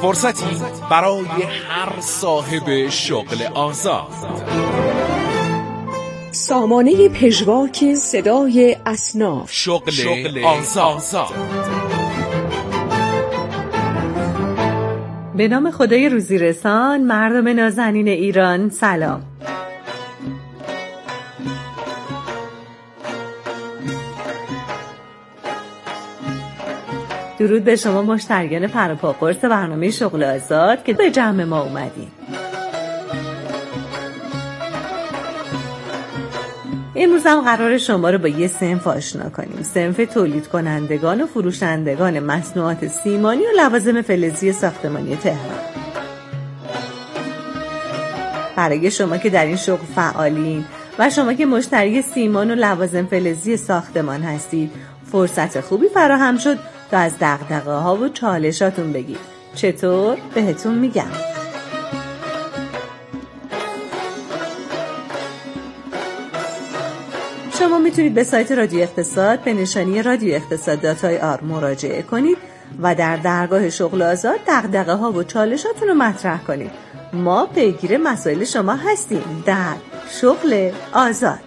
فرصتی برای هر صاحب شغل آزاد. سامانه پژواک صدای اصناف، شغل آزاد. به نام خدای روزی رسان، مردم نازنین ایران، سلام. درود به شما مشتریان پروپاقرص برنامه شغل آزاد که به جمع ما اومدین. امروز هم قرار شما رو با یه صنف آشنا کنیم، صنف تولید کنندگان و فروشندگان مصنوعات سیمانی و لوازم فلزی ساختمانی تهران. برای شما که در این شغل فعالین و شما که مشتری سیمان و لوازم فلزی ساختمان هستید، فرصت خوبی فراهم شد تا از دغدغه‌ها و چالشاتون بگید. چطور؟ بهتون میگم. شما میتونید به سایت رادیو اقتصاد به نشانی radioeqtasad.ir مراجعه کنید و در درگاه شغل آزاد دغدغه‌ها و چالشاتون رو مطرح کنید. ما پیگیر مسائل شما هستیم در شغل آزاد.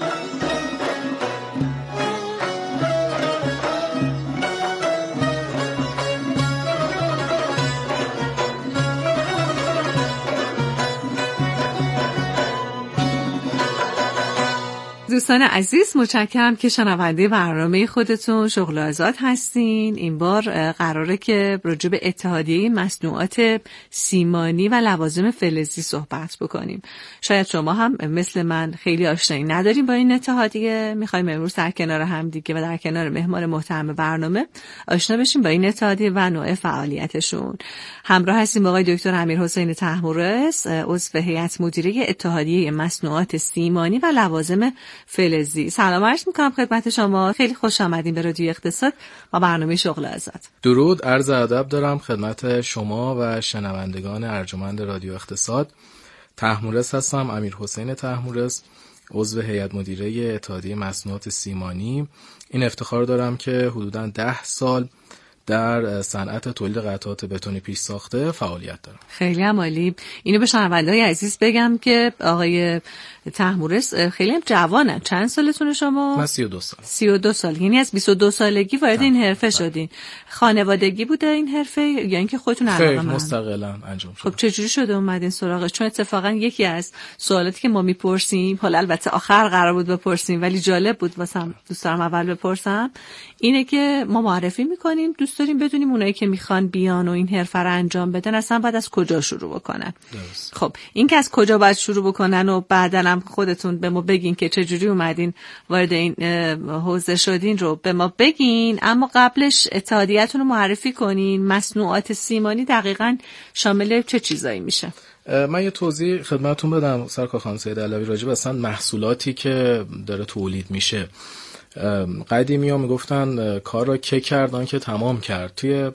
دوستان عزیز، متشکرم که شنونده برنامه خودتون شغل آزاد هستین. این بار قراره که راجع به اتحادیه مصنوعات سیمانی و لوازم فلزی صحبت بکنیم. شاید شما هم مثل من خیلی آشنایی نداریم با این اتحادیه. میخوایم امروز در کنار هم دیگه و در کنار مهمان محترم برنامه آشنا بشیم با این اتحادیه و نوع فعالیتشون. همراه هستیم با آقای دکتر امیرحسین طهمورث، عضو هیئت مدیره اتحادیه مصنوعات سیمانی و لوازم فلزی. سلام عرض میکنم خدمت شما. خیلی خوش آمدین به رادیو اقتصاد و برنامه شغل آزاد. درود، عرض ادب دارم خدمت شما و شنوندگان ارجمند رادیو اقتصاد. طهمورث هستم، امیرحسین طهمورث، عضو هیئت مدیره اتحادیه مصنوعات سیمانی. این افتخار دارم که حدوداً 10 سال در صنعت تولید قطعات بتونی پیش ساخته فعالیت دارم. خیلی عالی. اینو به شنونده‌های عزیز بگم که آقای طهمورث خیلی هم جوانن. چند سالتونه شما؟ من 32 سال. 32 سال. یعنی از 22 سالگی وارد این حرفه شدین. خانوادگی بوده این حرفه یا اینکه خودتون علاقه من؟ مستقلاً انجام شد. خب چجوری شده اومدین سراغش؟ چون اتفاقا یکی از سوالاتی که ما میپرسیم، حالا البته آخر قرار بود بپرسیم ولی جالب بود واسم، دوست دارم اول بپرسم، اینه که ما معرفی میکنیم، دوست داریم بدونیم اونایی که میخوان بیان و این حرفه رو انجام بدن اصلا بعد از کجا شروع بکنن. درست. خب این که از کجا باید شروع بکنن و بعداً هم خودتون به ما بگین که چجوری اومدین وارد این حوزه شدین رو به ما بگین، اما قبلش اتحادیه‌تون رو معرفی کنین. مصنوعات سیمانی دقیقاً شامل چه چیزایی میشه؟ من یه توضیح خدمتتون بدم سرکار خانم سید علوی راجع به اصلا محصولاتی که داره تولید میشه. قدیمی‌ها میگفتن کار را که کردن که تمام کرد. توی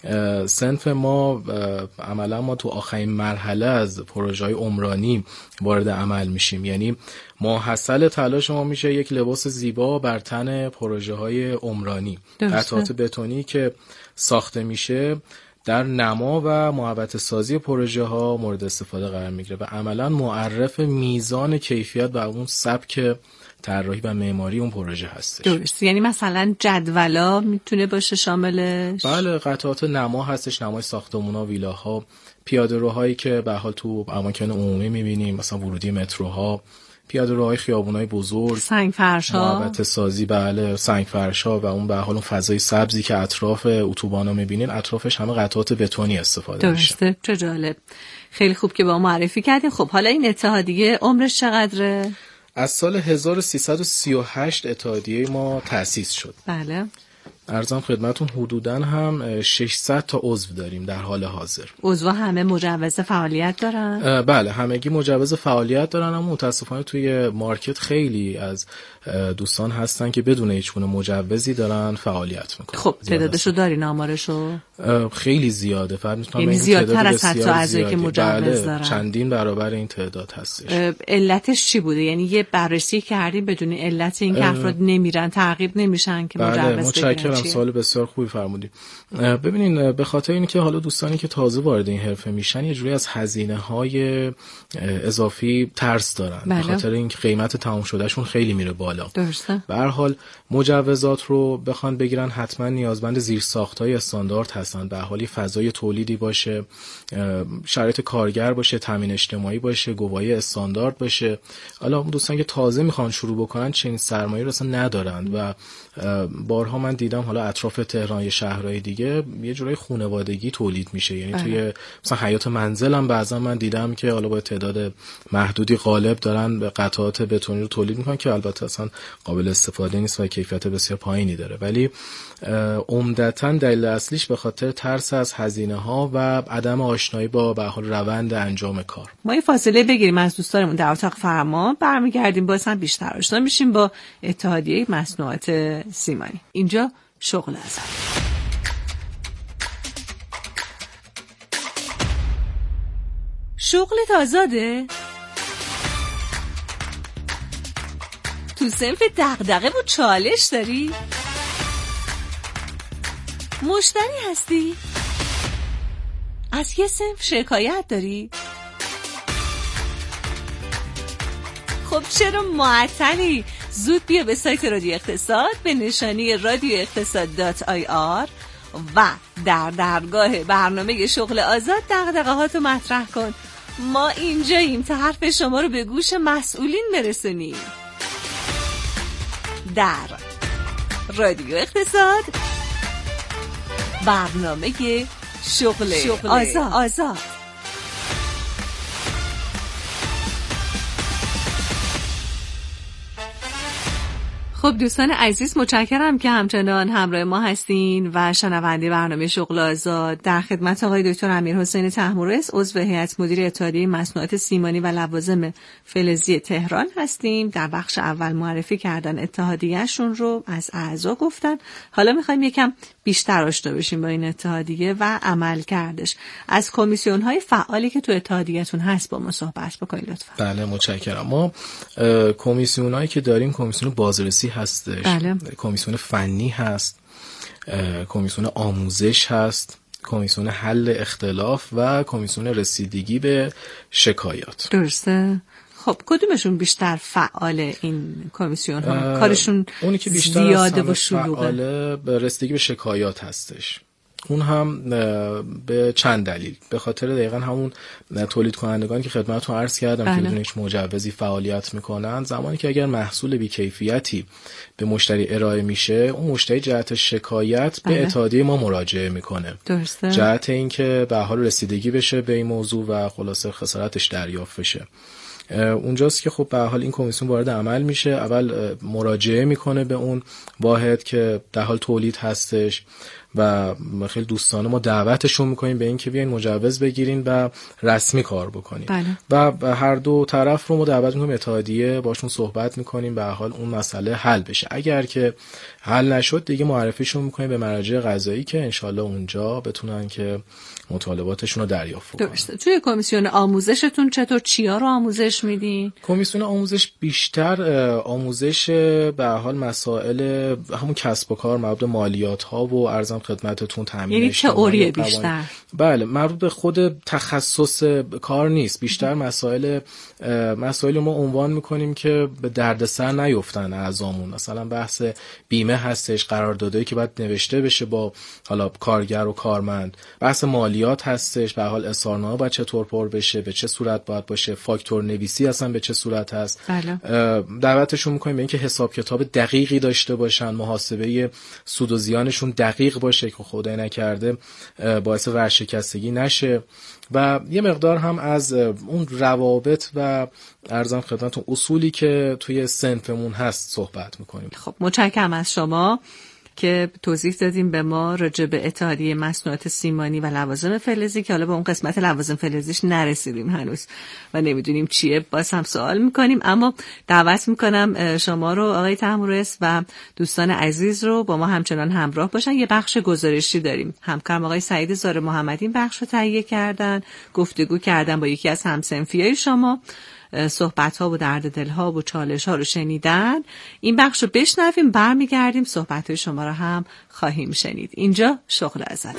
صنف ما عملا ما تو آخرین مرحله از پروژه‌های عمرانی وارد عمل میشیم، یعنی محصل تلاش ما میشه یک لباس زیبا بر تن پروژه‌های عمرانی. قطعات بتونی که ساخته میشه در نما و محوطه سازی پروژه ها مورد استفاده قرار میگیره و عملا معرف میزان کیفیت و اون سبک طراحی و معماری اون پروژه هستش. درست. یعنی مثلا جدولا میتونه باشه شاملش؟ بله، قطعات نما هستش، نمای ساختمونا، ویلاها، پیاده‌روهایی که به حال تو اماکن عمومی میبینیم، مثلا ورودی متروها، پیاده‌روهای خیابونای بزرگ، سنگ فرش‌ها، محوطه سازی، بله، سنگ فرش‌ها و اون به حال اون فضای سبزی که اطراف اتوبانا می‌بینین، اطرافش همه قطعات بتونی استفاده میشه. درسته. چه جالب. خیلی خوب که با معرفی کردین. خب حالا این اتحادیه عمرش چقدره؟ از سال 1338 اتحادیه ما تأسیس شد. بله. عرضم خدمتون حدوداً هم 600 تا عضو داریم در حال حاضر. عضو همه مجوز فعالیت دارن؟ بله، همگی مجوز فعالیت دارن، اما متاسفانه توی مارکت خیلی از دوستان هستن که بدون هیچ گونه مجوزی دارن فعالیت میکنن. خب تعدادشو دارین آمارشو؟ خیلی زیاده، فقط میتونم یعنی زیادتر از حتی اعضایی که مجوز دارن. چندین برابر این تعداد هستش. علتش چی بوده؟ یعنی یه بررسی کردین بدون علت این که افراد نمیرن، تعقیب نمیشن که مجوز بگیرن؟ چیه؟ سوال بسیار خوبی فرمودید. ببینین به خاطر اینکه حالا دوستانی که تازه وارد این حرفه میشن یه جوری از هزینه‌های اضافی ترس دارن. به خاطر اینکه قیمت تمام شدهشون خیلی میره بالا. درسته. به هر حال مجوزات رو بخوان بگیرن حتما نیازمند زیرساخت‌های استاندارد هستن. به هر حال فضای تولیدی باشه، شرایط کارگر باشه، تامین اجتماعی باشه، گواهی استاندارد باشه. حالا دوستان که تازه میخوان شروع بکنن چنین سرمایه‌ای رو اصلا ندارند و بارها من دیدم حالا اطراف تهران یا شهرهای دیگه یه جورای خانوادگی تولید میشه، یعنی توی مثلا حیاط منزلم بعضا من دیدم که حالا با تعداد محدودی قالب دارن به قطعات بتونی رو تولید میکنن که البته اصلا قابل استفاده نیست و کیفیت بسیار پایینی داره، ولی عمدتاً دلیل اصلیش به خاطر ترس از هزینه‌ها و عدم آشنایی با به حال روند انجام کار. ما این فاصله بگیریم از دوستانمون در اتاق فرمان، برمیگردیم باز هم بیشتر آشنا میشیم با اتحادیه مصنوعات سیمانی. اینجا شغل آزاد. شغلت آزاده؟ تو صنف دغدغه و چالش داری؟ مشتری هستی؟ از یه صنف شکایت داری؟ خب چرا معطلی؟ زود بیا به سایت رادیو اقتصاد به نشانی radioeqtasad.ir و در درگاه برنامه شغل آزاد دغدغه‌هاتو مطرح کن. ما اینجاییم تا حرف شما رو به گوش مسئولین برسونیم. در رادیو اقتصاد برنامه شغل آزاد. خب دوستان عزیز، متشکرم که همچنان همراه ما هستین و شنونده برنامه شغل آزاد. در خدمت آقای دکتر امیرحسین طهمورث، عضو هیئت مدیره اتحادیه مصنوعات سیمانی و لوازم فلزی تهران هستیم. در بخش اول معرفی کردن اتحادیه‌شون رو، از اعضا گفتن. حالا می‌خوایم یکم بیشتر آشنا بشیم با این اتحادیه و عمل کردش. از کمیسیون‌های فعالی که تو اتحادیه‌تون هست با ما صحبت بکنید لطفاً. بله متشکرم. ما کمیسیونایی که داریم کمیسیون بازرسی هستش، بله. کمیسیون فنی هست، کمیسیون آموزش هست، کمیسیون حل اختلاف و کمیسیون رسیدگی به شکایات. درسته. خب کدومشون بیشتر فعال این کمیسیون ها؟ کارشون اونی که بیشتر زیاده و شلوغه؟ به رسیدگی به شکایات هستش. اون هم به چند دلیل، به خاطر دقیقا همون تولید کنندگانی که خدمتتون عرض کردم که بدون هیچ مجوزی فعالیت میکنن، زمانی که اگر محصول بی‌کیفیتی به مشتری ارائه میشه، اون مشتری جهت شکایت به اتحادیه ما مراجعه میکنه. درسته. جهت اینکه به حال رسیدگی بشه به این موضوع و خلاصه خسارتش دریافت بشه. اونجاست که خب به حال این کمیسیون وارد عمل میشه. اول مراجعه میکنه به اون واحد که در حال تولید هستش و خیلی دوستانه ما دعوتشون میکنیم به این که بیاین مجوز بگیرین و رسمی کار بکنین. بله. و هر دو طرف رو ما دعوت میکنیم اتحادیه، باشون صحبت میکنیم به حال اون مسئله حل بشه. اگر که حل نشد دیگه معرفیشون میکنیم به مراجع قضایی که انشالله اونجا بتونن که مطالباتشون رو دریافت کنن. درسته. توی کمیسیون آموزشتون چطور چیا رو آموزش میدین؟ کمیسیون آموزش بیشتر آموزش به حال مسائل همون کسب و کار، مربوط مالیات ها و ارزم خدمتتون تامین اجتماعی. یعنی تئوری بیشتر. بله، مربوط به خود تخصص کار نیست، بیشتر مسائل ما عنوان میکنیم که به دردسر نیفتن اعضامون. مثلا بحث بیمه هستش، قراردادایی که باید نوشته بشه با حالا کارگر و کارمند، بحث مالیات هستش، به حال اظهارنامه باید چطور پر بشه، به چه صورت باید باشه، فاکتور نویسی اصلا به چه صورت هست. بله. دعوتشون میکنیم به اینکه حساب کتاب دقیقی داشته باشن، محاسبه سود و زیانشون دقیق باشه که خدای نکرده باعث ورشکستگی نشه و یه مقدار هم از اون روابط و ارزم خدمتتون اصولی که توی صنفمون هست صحبت میکنیم. خب متشکرم از شما که توضیح دادیم به ما راجع به اتحادیه مصنوعات سیمانی و لوازم فلزی که حالا به اون قسمت لوازم فلزیش نرسیدیم هنوز و نمیدونیم چیه، باز هم سوال میکنیم. اما دعوت میکنم شما رو آقای طهمورث و دوستان عزیز رو با ما همچنان همراه باشن. یه بخش گزارشی داریم. همکارم آقای سعید زار محمدی این بخش رو تهیه کردن، گفتگو کردن با یکی از همصنفیای شما صحبت‌ها و درد دل‌ها و چالش‌ها رو شنیدن. این بخش رو بشنویم، برمیگردیم صحبت‌های شما رو هم خواهیم شنید. اینجا شغل آزاد.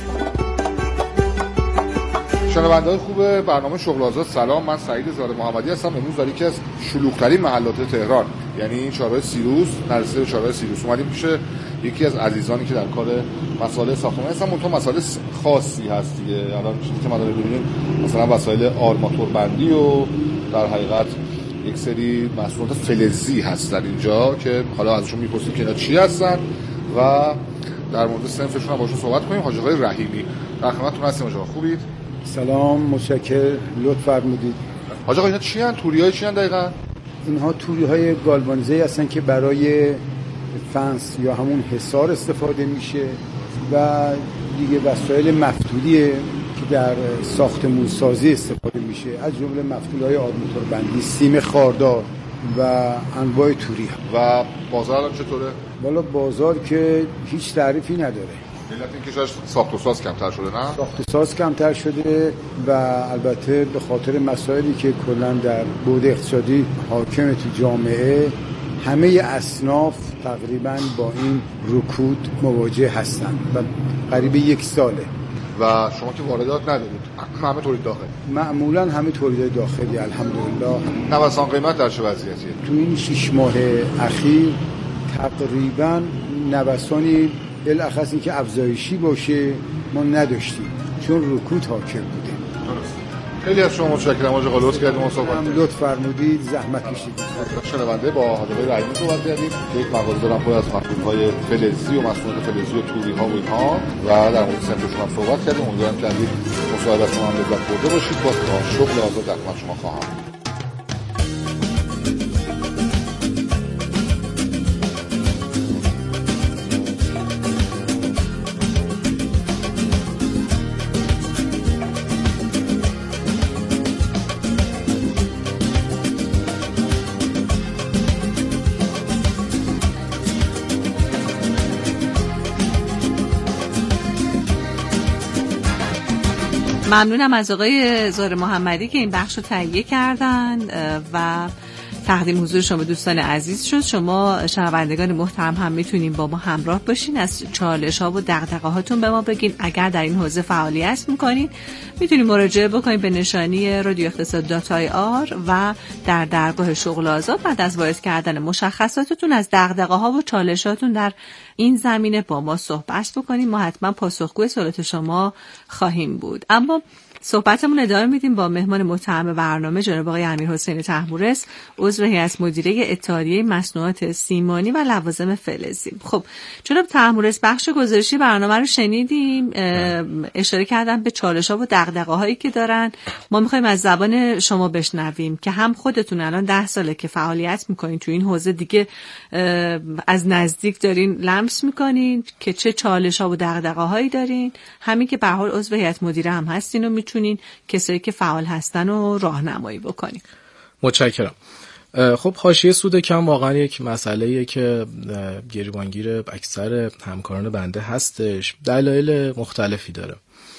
شنونده‌های خوب برنامه شغل آزاد، سلام. من سعید زاده محمدی هستم. امروز در یکی از شلوغ‌ترین محلات تهران، یعنی چهارراه سیروس، نرسیده به چهارراه سیروس، اومدیم پیش یکی از عزیزانی که در کار مسائل ساختمانی هستن. اون مسائل خاصی هست دیگه. الان چیزی که ما داریم ببینیم مثلا وسایل آرماتور بندی و در حقیقت یک سری محصولات فلزی هستن اینجا که حالا ازشون میپرسیم که اینا چی هستن و در مورد صنفشون هم باشون صحبت کنیم. حاج آقای رحیمی در خدمتتون هستیم. حاج آقا خوبید؟ سلام، متشکرم، لطف فرمودید. حاج آقا اینا چی هستن؟ توری‌های چی هستن دقیقاً؟ اینها توری‌های گالوانیزه هستن که برای فنس یا همون حصار استفاده میشه و دیگه وسایل مفتولیه که در ساختمون سازی استفاده میشه، از جمله مفتول‌های آرماتور بندی، سیم خاردار و انواع توری. و بازار الان چطوره؟ والا بازار که هیچ تعریفی نداره. علت این که شاید ساخت و ساز کمتر شده، نه؟ ساخت و ساز کمتر شده و البته به خاطر مسائلی که کلا در بعد اقتصادی حاکم تو جامعه، همه اصناف تقریبا با این رکود مواجه هستند و قریب 1 ساله. و شما که واردات ندارید، همه تولید داخلی؟ معمولا همه تولید داخلی الحمدلله. نوسان قیمت در چه وضعیتیه؟ تو این 6 ماه اخیر تقریبا نوسانی بالاخص این که افزایشی باشه ما نداشتیم، چون رکود حاکم بوده. خیلی از شما متشکرم. حاج آقا لطف کردید ما صحبت کنیم. لطف فرمودید، زحمت کشیدید. شنونده با حاج آقای رحیمی صحبت کردیم که یک مقاله دارم پر از محصولات فلزی و محصولات فلزی و توری‌ها و اینها و در مورد صنفشون هم صحبت کردیم. امیدوارم که از این مصاحبه شما هم لذت برده باشید. با شغل آزاد در خدمت شما خواهم. ممنونم از آقای زهره محمدی که این بخش رو تهیه کردن و تقدیم حضور شما دوستان عزیز شد. شما شنوندگان محترم هم میتونین با ما همراه باشین، از چالش‌ها و دغدغه‌هاتون به ما بگین. اگر در این حوزه فعالیت میکنین میتونین مراجعه بکنین به نشانی رادیو اقتصاد.ir و در درگاه شغل آزاد بعد از وارد کردن مشخصاتتون از دغدغه‌ها و چالشاتون در این زمینه با ما صحبت بکنین. ما حتما پاسخگوی سوالات شما خواهیم بود. اما صحبتمون ادامه میدیم با مهمان محترم برنامه جناب آقای امیرحسین طهمورث، عضو هیئت مدیره اتحادیه مصنوعات سیمانی و لوازم فلزی. خب جناب طهمورث، بخش گزارشی برنامه رو شنیدیم، اشاره کردن به چالش‌ها و دغدغه‌هایی که دارن. ما می‌خوایم از زبان شما بشنویم که هم خودتون الان 10 ساله که فعالیت می‌کنین تو این حوزه، دیگه از نزدیک دارین لمس می‌کنین که چه چالش‌ها و دغدغه‌هایی دارین، همین که به هر حال عضو هیئت مدیره هم هستین و میتونین کسایی که فعال هستن رو راهنمایی بکنین. متشکرم. خب حاشیه سود کم واقعا یک مسئله‌ایه که گریبانگیر اکثر همکاران بنده هستش. دلایل مختلفی داره.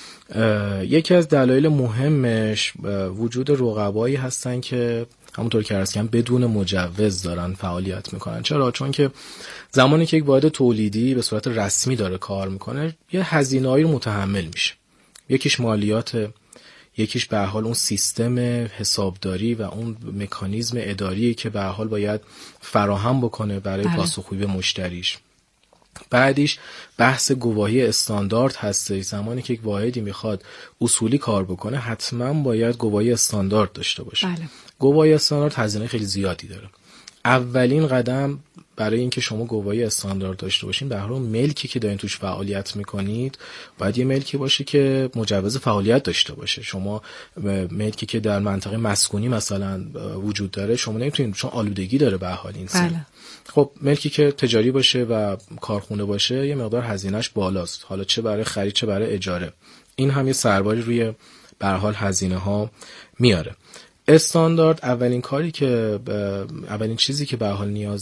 یکی از دلایل مهمش وجود رقبایی هستن که همونطور که عرض کردم بدون مجوز دارن فعالیت میکنن. چرا؟ چون که زمانی که یک واحد تولیدی به صورت رسمی داره کار میکنه یه هزینه‌ای رو متحمل میشه. یکیش مالیات، یکیش به هر حال اون سیستم حسابداری و اون مکانیزم اداری که به هر حال باید فراهم بکنه برای پاسخگویی به مشتریش. بعدیش بحث گواهی استاندارد هسته. زمانی که یک واحدی میخواد اصولی کار بکنه حتما باید گواهی استاندارد داشته باشه. گواهی استاندارد هزینه خیلی زیادی داره. اولین قدم برای اینکه شما گواهی استاندارد داشته باشین، به هر حال ملکی که دارین توش فعالیت میکنید باید یه ملکی باشه که مجوز فعالیت داشته باشه. شما ملکی که در منطقه مسکونی مثلا وجود داره شما نمیتونید، چون آلودگی داره به هر حال این سن. خب ملکی که تجاری باشه و کارخونه باشه یه مقدار هزینه‌اش بالاست، حالا چه برای خرید چه برای اجاره. این هم یه سرباری روی به هر حال هزینه ها میاره. استاندارد اولین چیزی که به هر حال نیاز داره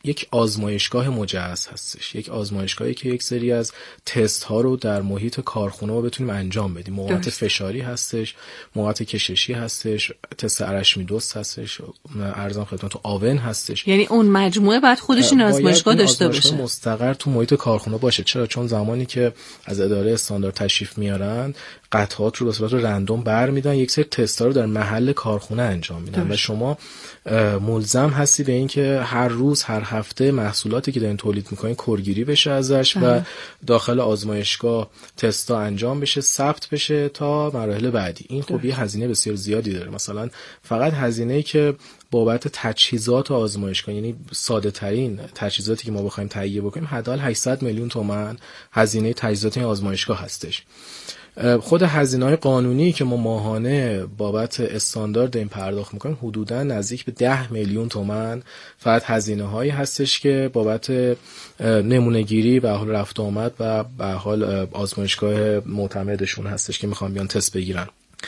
یک آزمایشگاه مجهز هستش، یک آزمایشگاهی که یک سری از تست ها رو در محیط کارخونه ما بتونیم انجام بدیم. موقعیت فشاری هستش، موقعیت کششی هستش، تست ارشمیدس هستش، ارزان خدمت تو آون هستش. یعنی اون مجموعه باید خودش این آزمایشگاه داشته باشه، مستقر تو محیط کارخونه باشه. چرا؟ چون زمانی که از اداره استاندارد تشریف میارن قطعات رو به صورت رندوم برمیدن، یک سری تست‌ها رو در محل کارخونه انجام میدن و شما ملزم هستی به این که هر روز هر هفته محصولاتی که دارین تولید میکنین کورگیری بشه ازش و داخل آزمایشگاه تستا انجام بشه، ثبت بشه تا مراحل بعدی. این خب یه هزینه بسیار زیادی داره. مثلا فقط هزینه‌ای که بابت تجهیزات آزمایشگاه، یعنی ساده ترین تجهیزاتی که ما بخوایم تهیه بکنیم حداقل 800 میلیون تومان هزینه تجهیزات این آزمایشگاه هستش. خود هزینه‌های قانونی که ما ماهانه بابت استاندارد این پرداخت میکنیم حدوداً نزدیک به 10 میلیون تومان فقط هزینه‌هایی هستش که بابت نمونه‌گیری به حال رفت و آمد و به حال آزمایشگاه معتمدشون هستش که میخوان بیان تست بگیرن.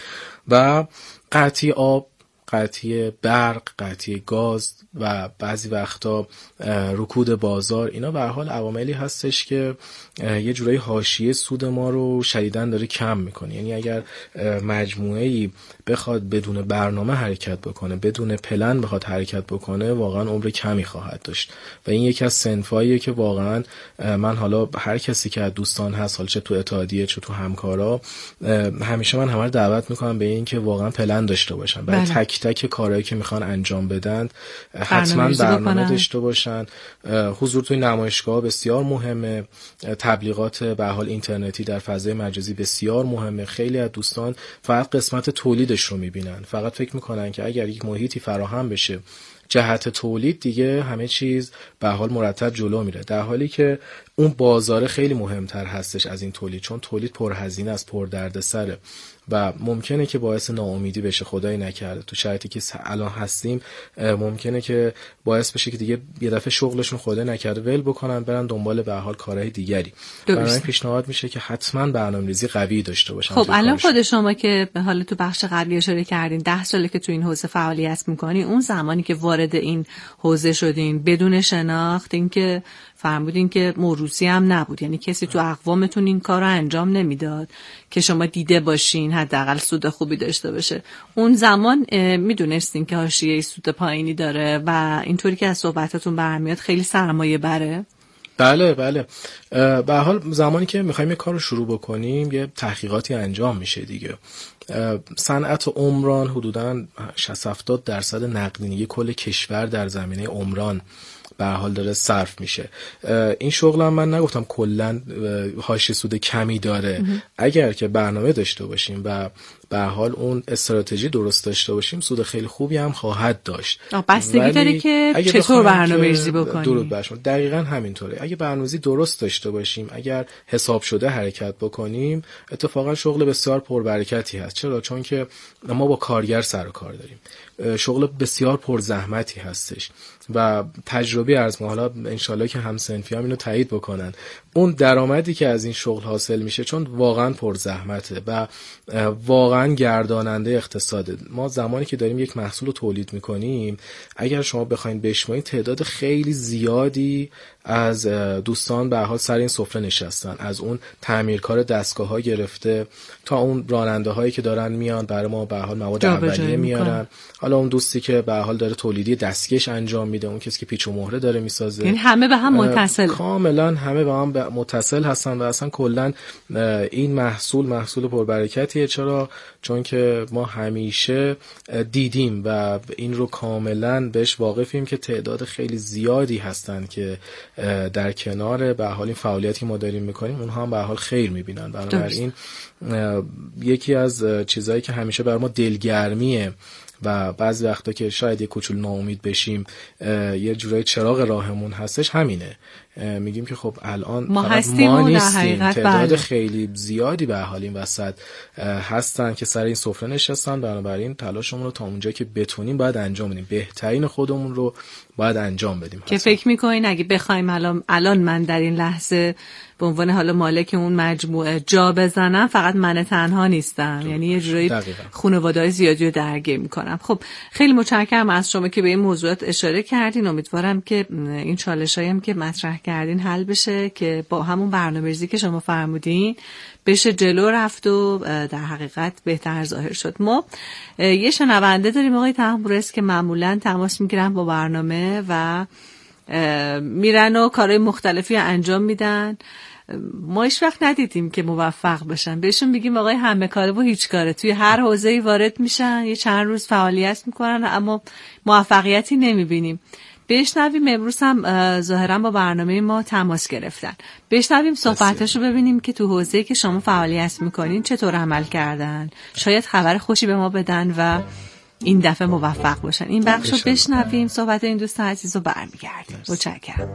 و قطعی آب، قطعی برق، قطعی گاز و بعضی وقتا رکود بازار، اینا به هر حال عواملی هستش که یه جورایی حاشیه سود ما رو شدیداً داره کم میکنه. یعنی اگر مجموعه‌ای بخواد بدون برنامه حرکت بکنه، بدون پلن بخواد حرکت بکنه، واقعا عمر کمی خواهد داشت و این یکی از صنفاییه که واقعا من حالا هر کسی که از دوستان هست، حالا چه تو اتحادیه چه تو همکارا، همیشه من همه رو دعوت میکنم به این که واقعا پلن داشته باشن برای تک تک کارهایی که میخوان انجام بدن، حتما برنامه داشته باشن. حضور توی نمایشگاه بسیار مهمه، تبلیغات به حال اینترنتی در فضای مجازی بسیار مهمه. خیلی از دوستان فقط قسمت تولیدش رو میبینن، فقط فکر میکنن که اگر یک محیطی فراهم بشه جهت تولید دیگه همه چیز به حال مرتب جلو میره، در حالی که اون بازار خیلی مهمتر هستش از این تولید، چون تولید پرهزینه است، پر دردسره و ممکنه که باعث ناامیدی بشه. خدای نکرده تو شرایطی که الان هستیم ممکنه که باعث بشه که دیگه یه دفعه شغلشون خدای نکرده ول بکنن، برن دنبال به حال کارهای دیگری. برای پیشنهاد میشه که حتما برنامه‌ریزی قوی داشته باشن. خب الان خود شما که به حال تو بخش قبلی اشاره کردین 10 ساله که تو این حوزه فعالیت میکنین، اون زمانی که وارد این حوزه شدین بدون شناخت، این که فرمودین که موروثی هم نبود، یعنی کسی تو اقوامتون این کار رو انجام نمیداد که شما دیده باشین حداقل سود خوبی داشته باشه، اون زمان میدونستین که حاشیه سود پایینی داره و اینطوری که از صحبتاتون برمیاد خیلی سرمایه بره؟ بله بله. به حال زمانی که میخوایم یه کار رو شروع بکنیم یه تحقیقاتی انجام میشه دیگه. صنعت عمران حدوداً 60-70% نقدینگی کل کشور در زمینه عمران به حال داره صرف میشه. این شغل هم من نگفتم کلا حاشیه سود کمی داره. اگر که برنامه داشته باشیم و به حال اون استراتژی درست داشته باشیم سود خیلی خوبی هم خواهد داشت. بستگی داره که چطور برنامه‌ریزی بکنیم. درود بر شما. دقیقاً همینطوره. اگه برنامه‌ریزی درست داشته باشیم، اگر حساب شده حرکت بکنیم، اتفاقا شغل بسیار پربرکتی هست. چرا؟ چون که ما با کارگر سر و کار داریم. شغل بسیار پرزحمتی هستش و تجربی از ما، حالا انشالله که همسنفی هم اینو تایید بکنن، اون درآمدی که از این شغل حاصل میشه چون واقعا پرزحمته و واقعا گرداننده اقتصاده. ما زمانی که داریم یک محصول رو تولید میکنیم، اگر شما بخواید بشمارید تعداد خیلی زیادی از دوستان به حال سر این سفره نشستن، از اون تعمیرکار دستگاه‌ها گرفته تا اون راننده هایی که دارن میان برای ما به حال مواد اولیه میارن، حالا اون دوستی که به حال داره تولیدی دستکش انجام میده، اون کسی که پیچ و مهره داره میسازه، یعنی همه به هم متصل، کاملا همه به هم متصل هستن و اصلا کلا این محصول پربرکتیه. چرا؟ چون که ما همیشه دیدیم و این رو کاملا بهش واقفیم که تعداد خیلی زیادی هستن که در کنار به حال این فعالیتی که ما داریم میکنیم اونها هم به حال خیر میبینن. بنابراین یکی از چیزایی که همیشه بر ما دلگرمیه و بعضی وقتا که شاید یه کوچولو ناامید بشیم یه جورای چراغ راهمون هستش همینه، میگیم که خب الان ما نیستیم، تعداد خیلی زیادی به حال این وسط هستن که سر این سفره نشستن، بنابراین تلاشمون رو تا اونجا که بتونیم باید انجام بدیم، بهترین خودمون رو باید انجام بدیم. که فکر میکنین اگه بخوایم الان من در این لحظه به عنوان حالا مالک اون مجموعه جا بزنم، فقط من تنها نیستم، یعنی یه جوری خانواده‌های زیادی رو درگیر میکنم. خب خیلی متشکرم از شما که به این موضوعات اشاره کردین. امیدوارم که این چالشایی هم که مطرح کردین حل بشه، که با همون برنامه‌ریزی که شما فرمودین بشه جلو رفت و در حقیقت بهتر ظاهر شد. ما یه شنونده داریم آقای تحمورس که معمولاً تماس میگیرن با برنامه و میرن و کارهای مختلفی انجام میدن. ما هیچ وقت ندیدیم که موفق بشن. بهشون بگیم آقای همه کاره و هیچ کاره، توی هر حوزه‌ای وارد میشن، یه چند روز فعالیت میکنن اما موفقیتی نمیبینیم. بشنویم. امروز هم ظاهرا با برنامه ما تماس گرفتن. بشنویم صحبتاشو ببینیم که تو حوزه‌ای که شما فعالیت میکنین چطور عمل کردن. شاید خبر خوشی به ما بدن و این دفعه موفق باشن. این بخشو بشنویم، صحبت این دوست عزیز رو برمیگردیم. متشکرم.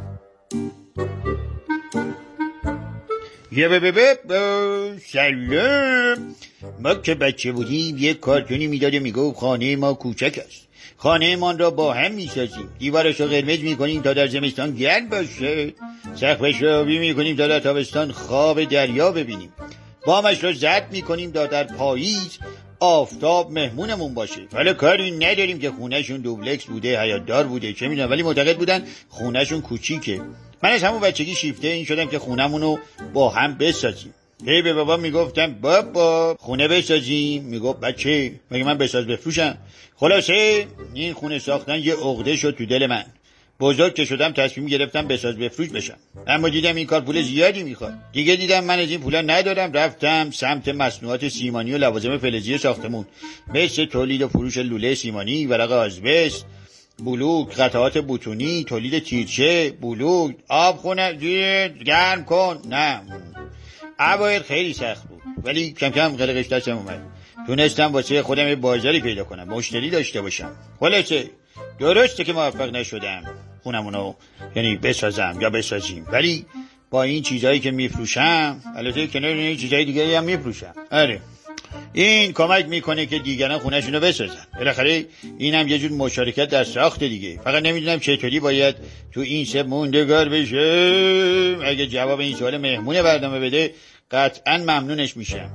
سلام. ما که بچه بودیم یک کارتونی میداده میگفت خانه ما کوچک است، خانه من را با هم میسازیم، دیوارش را قرمز میکنیم تا در زمستان گرم باشه، سقفش را آبی میکنیم تا در تابستان خواب دریا ببینیم، بامش را زرد میکنیم تا در پاییز آفتاب مهمونمون باشه. حالا کاری نداریم که خونهشون دوبلکس بوده، حیاطدار بوده، چه میدونم، ولی معتقد بودن خونهشون کوچیکه. من از همون بچگی شیفته این شدم که خونمونو با هم بسازیم. هی به بابا میگفتم بابا خونه بسازیم، میگفت بچه مگه من بساز بفروشم؟ خلاصه این خونه ساختن یه عقده شد تو دل من. بزرگ که شدم تصمیم گرفتم بساز بفروش بشم، اما دیدم این کار پول زیادی میخواد. دیگه دیدم من از این پولا ندارم، رفتم سمت مصنوعات سیمانی و لوازم فلزی ساختمون، مثل تولید و فروش لوله سیمانی، ورق آزبست، بلوک، قطعات بوتونی، تولید تیرچه، بلوک، آب خونه گرم کن. نه اوایل خیلی سخت بود، ولی کم کم قلقش دستم اومد. تونستم واسه خودم یه بازاری پیدا کنم، مشتری داشته باشم. خلاصه درسته که موفق نشدم خونمونو یعنی بسازم یا بسازیم، ولی با این چیزایی که میفروشم، البته کنار این چیزای دیگه هم میفروشم، آره این کمک میکنه که دیگران خونه‌شونو بسازن. بالاخره اینم یه جور مشارکت در ساخت دیگه. فقط نمیدونم چطوری باید تو این سه موندگار بشه. اگه جواب این سوال مهمون برنامه بده قطعا ممنونش میشم.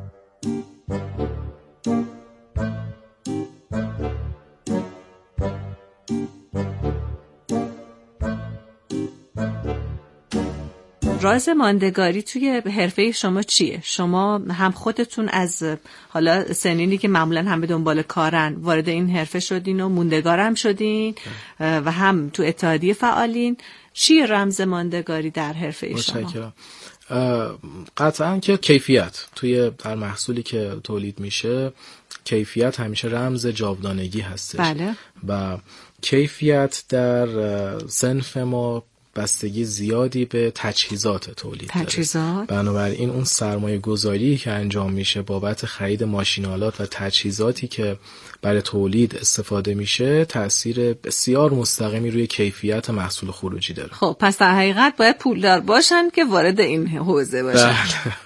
راز ماندگاری توی حرفه شما چیه؟ شما هم خودتون از حالا سنینی که معمولا هم به دنبال کارن وارد این حرفه شدین و موندگارم شدین و هم تو اتحادیه فعالین. چیه رمز ماندگاری در حرفه شما؟ متشکرم. قطعا که کیفیت توی هر محصولی که تولید میشه، کیفیت همیشه رمز جاودانگی هستش. بله. و کیفیت در صنف ما بستگی زیادی به تجهیزات تولید داره. بنابراین اون سرمایه گذاری که انجام میشه بابت خرید ماشینالات و تجهیزاتی که برای تولید استفاده میشه تأثیر بسیار مستقیمی روی کیفیت محصول خروجی داره. خب پس در حقیقت باید پولدار باشن که وارد این حوزه باشن.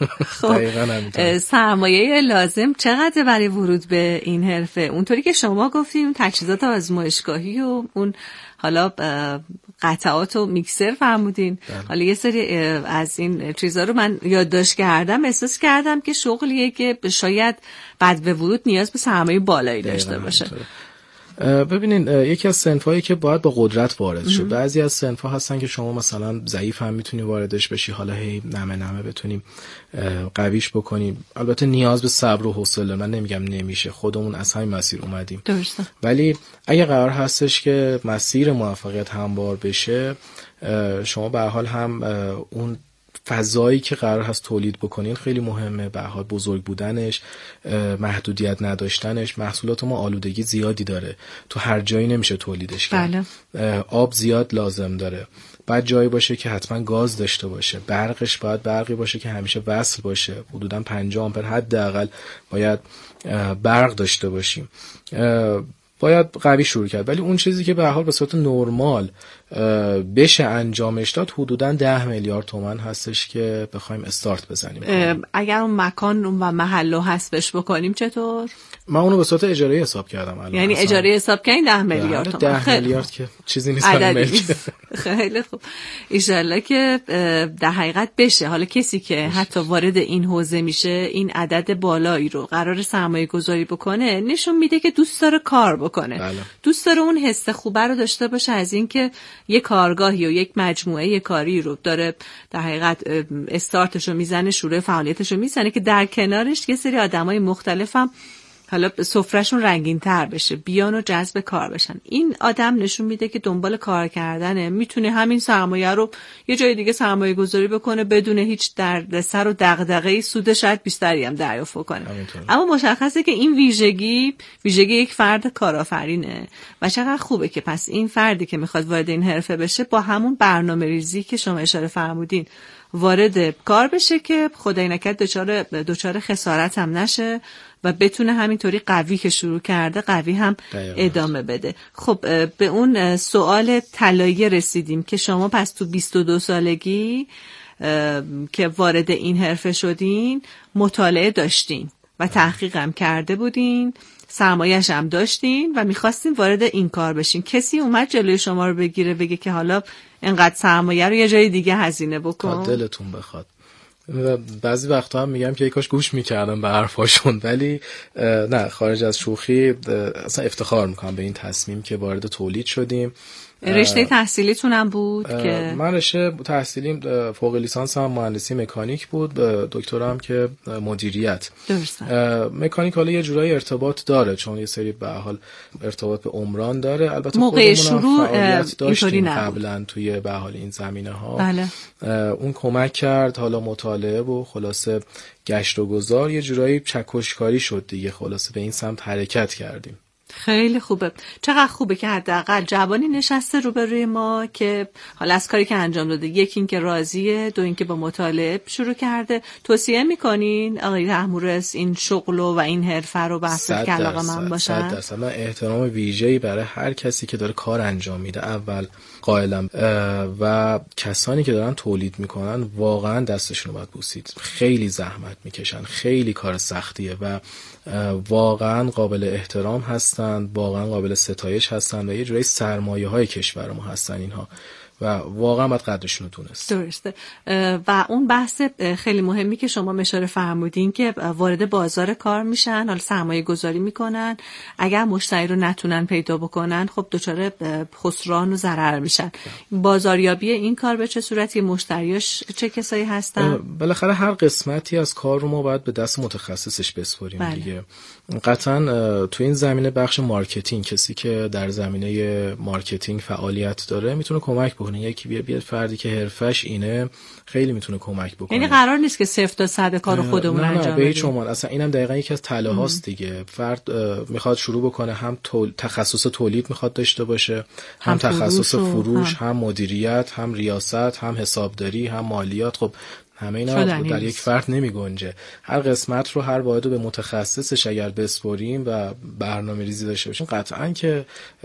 خب سرمایه لازم چقدر برای ورود به این حرفه؟ اونطوری که شما گفتیم تجهیزات آزمایشگاهی و اون حالا قطعات و میکسر فرمودین. حالا یه سری از این چیزها رو من یادداشت کردم، احساس کردم که شغلیه که شاید بعد به ورود نیاز به سرمایه بالایی داشته باشه. ببینین یکی از صنفایی که باید با قدرت وارد شه. بعضی از صنفا هستن که شما مثلا ضعیف هم میتونی واردش بشی، حالا هی نمه بتونیم قویش بکنیم. البته نیاز به صبر و حوصله، من نمیگم نمیشه، خودمون از همین مسیر اومدیم. درسته. ولی اگه قرار هستش که مسیر موفقیت هموار بشه، شما به هر حال هم اون فضایی که قرار هست تولید بکنین خیلی مهمه. به هر حال بزرگ بودنش، محدودیت نداشتنش. محصولات ما آلودگی زیادی داره، تو هر جایی نمیشه تولیدش کرد. آب زیاد لازم داره. بعد جایی باشه که حتما گاز داشته باشه. برقش باید برقی باشه که همیشه وصل باشه، حدوداً 50 آمپر حداقل باید برق داشته باشیم. باید قوی شروع کرد. ولی اون چیزی که به هر حال به صورت نرمال بشه انجامش داد حدوداً 10 میلیارد تومان هستش که بخوایم استارت بزنیم. اگر اون مکان و محلو حذفش بکنیم چطور؟ من اونو به صورت اجاره حساب کردم الان. یعنی اجاره حساب کردین 10 میلیارد تومان. 10 میلیارد که چیزی نیست برای خیلی خوب. ان شاءالله که در حقیقت بشه. حالا کسی که حتی وارد این حوزه میشه این عدد بالایی رو قرار سرمایه گذاری بکنه نشون میده که دوست داره کار بکنه. بله. دوست داره اون حس خوبه رو داشته باشه از اینکه یک کارگاهی و یک مجموعه کاری رو داره در حقیقت استارتش رو میزنه، شروع فعالیتش رو میزنه که در کنارش یه سری آدمای مختلفم حالا سفرهشون رنگین تر بشه، بیان و جذب کار بشن. این آدم نشون میده که دنبال کار کردنه، میتونه همین سرمایه رو یه جای دیگه سرمایه گذاری بکنه بدون هیچ دردسر و دغدغه‌ای، سود شاید بیشتری هم دریافت کنه. اما مشخصه که این ویژگی یک فرد کارآفرینه و چقدر خوبه که پس این فردی که میخواد وارد این حرفه بشه با همون برنامه‌ریزی که شما اشاره فرمودین وارد کار بشه که خدای نکرد دچار خسارت هم نشه و بتونه همینطوری قوی که شروع کرده قوی هم ادامه بده. خب به اون سوال طلایی رسیدیم که شما پس تو 22 سالگی که وارد این حرفه شدین مطالعه داشتین و تحقیق هم کرده بودین، سرمایه‌اش هم داشتین و می‌خواستین وارد این کار بشین. کسی اومد جلوی شما رو بگیره بگه که حالا اینقدر سرمایه رو یه جای دیگه هزینه بکن؟ تا دلتون بخواد. بعضی وقتا هم میگم که ای کاش گوش میکردم به حرفاشون، ولی نه، خارج از شوخی اصلا افتخار میکنم به این تصمیم که وارد تولید شدیم. رشته تحصیلیتون هم بود که من رشته تحصیلیم فوق لیسانس هم مهندسی مکانیک بود، دکترام که مدیریت. درسته. مکانیک حالا یه جورایی ارتباط داره چون یه سری به حال ارتباط به عمران داره. البته موقع شروع اینطوری نبود قبلا توی به حال این زمینه ها. بله. اون کمک کرد، حالا مطالعه و خلاصه گشت و گذار یه جورایی چکشکاری شد دیگه، خلاصه به این سمت حرکت کردیم. خیلی خوبه. چقدر خوبه که حداقل جوانی نشسته روبروی ما که حالا از کاری که انجام داده، یک این که راضیه، دو این که با مطالعه شروع کرده. توصیه میکنین آقای طهمورث این شغل و این حرفه رو به اصل که علاقه‌مند باشن؟ 100%. من احترام ویژه‌ای برای هر کسی که داره کار انجام میده اول قائلم و کسانی که دارن تولید میکنن واقعا دستشون رو باید بوسید. خیلی زحمت میکشن، خیلی کار سختیه و واقعا قابل احترام هستن، واقعا قابل ستایش هستن و یه جورایی سرمایه های کشور ما هستن اینها و واقعا باید قدرشون رو دونست. درسته. و اون بحث خیلی مهمی که شما اشاره فرمودین که وارد بازار کار میشن، حالا سرمایه گذاری میکنن، اگر مشتری رو نتونن پیدا بکنن خب دچار خسران و ضرر میشن. بازاریابی این کار به چه صورتی، مشتریاش چه کسایی هستن؟ بالاخره هر قسمتی از کار رو ما باید به دست متخصصش بسپاریم دیگه. قطعا تو این زمینه بخش مارکتینگ، کسی که در زمینه مارکتینگ فعالیت داره میتونه کمک بکنه. یکی بیاد فردی که حرفش اینه خیلی میتونه کمک بکنه. یعنی قرار نیست که 0 تا 100 کارو خودمون انجام بدیم. نه به هیچ عنوان. اصلا اینم دقیقاً یکی از تله‌هاست دیگه. فرد میخواد شروع بکنه، هم تخصص تولید میخواد داشته باشه، هم تخصص فروش، هم مدیریت، هم ریاست، هم حسابداری، هم مالیات. خب همه اینا در یک فرد نمی گنجه. هر قسمت رو هر واحد به متخصصش اگر بسپاریم و برنامه‌ریزی داشته باشیم قطعاً که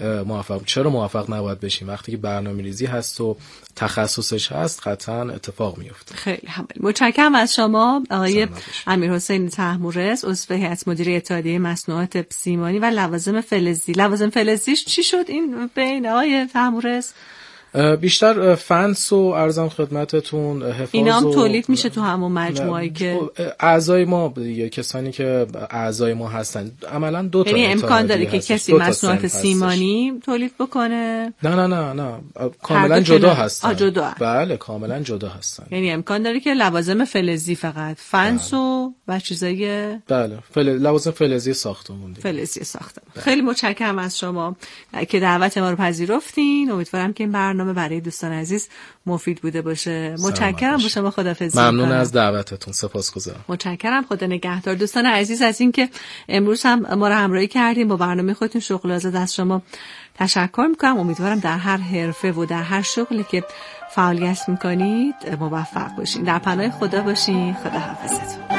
موفق نباید بشیم. وقتی که برنامه‌ریزی هست و تخصصش هست قطعاً اتفاق میفته. خیلی متشکرم از شما آقای امیرحسین طهمورث، عضو هیئت مدیره اتحادیه مصنوعات سیمانی و لوازم فلزی. لوازم فلزیش چی شد این بین آقای طهمورث؟ بیشتر فنس و عرضم خدمتتون حفاظ اینا هم تولید میشه تو همون مجموعه‌ای که اعضای ما دیگه، کسانی که اعضای ما هستن عملا دو تا. یعنی امکان داره که کسی مصنوعات سیمانی تولید بکنه؟ نه کاملا جدا هستن. جدا هست. بله کاملا جدا هستن. یعنی امکان داره که لوازم فلزی فقط فنس و چیزای لوازم فلزی ساختمون خیلی متشکرم از شما که دعوت ما رو پذیرفتین. امیدوارم که این برنامه برای دوستان عزیز مفید بوده باشه. متشکرم با شما. خداحافظی. ممنون از دعوتتون. سپاسگزارم. متشکرم. خدا نگهدار. دوستان عزیز از این که امروز هم ما رو همراهی کردیم با برنامه خودتون شغل آزاد، از شما تشکر میکنم. امیدوارم در هر حرفه و در هر شغلی که فعالیت میکنید موفق باشین. در پناه خدا باشین. خداحافظتون.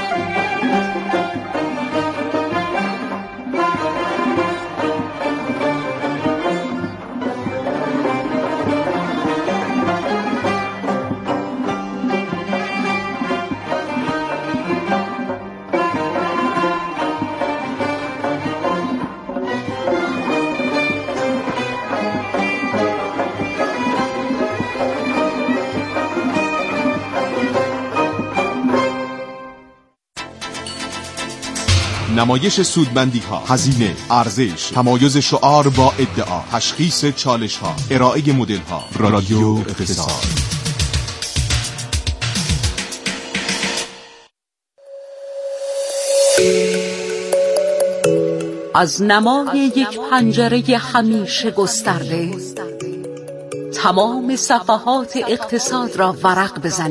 نمایش سودمندی ها، هزینه، ارزش، تمایز شعار با ادعا، تشخیص چالش ها، ارائه مدل ها. رادیو اقتصاد. از نمای یک پنجره همیشه گسترده تمام صفحات اقتصاد را ورق بزنید.